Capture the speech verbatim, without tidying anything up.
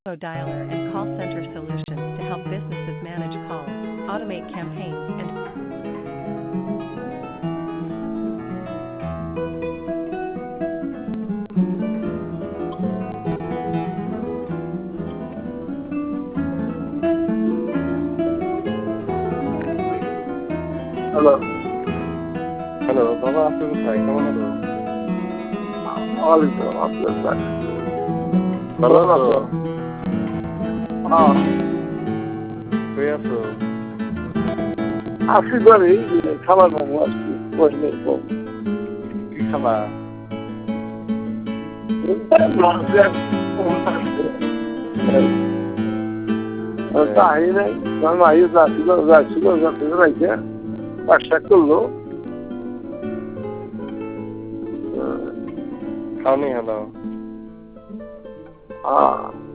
dialer and call center solutions to help businesses manage calls, automate campaigns, and hello. Hello, বাবা আপনি কোথায়? কেমন আছো? ওয়ালাইকুম আসসালাম। ভালো আছো? হ্যাঁ, কই আছো? আসি করে খাবার খাবো আসছি বই নেই কম। কি খাবা? তাই নাই মাই যাচ্ছিল যাচ্ছিল যাচ্ছিল রাইতে পাশা করলো। খাওনি হলো? হ্যাঁ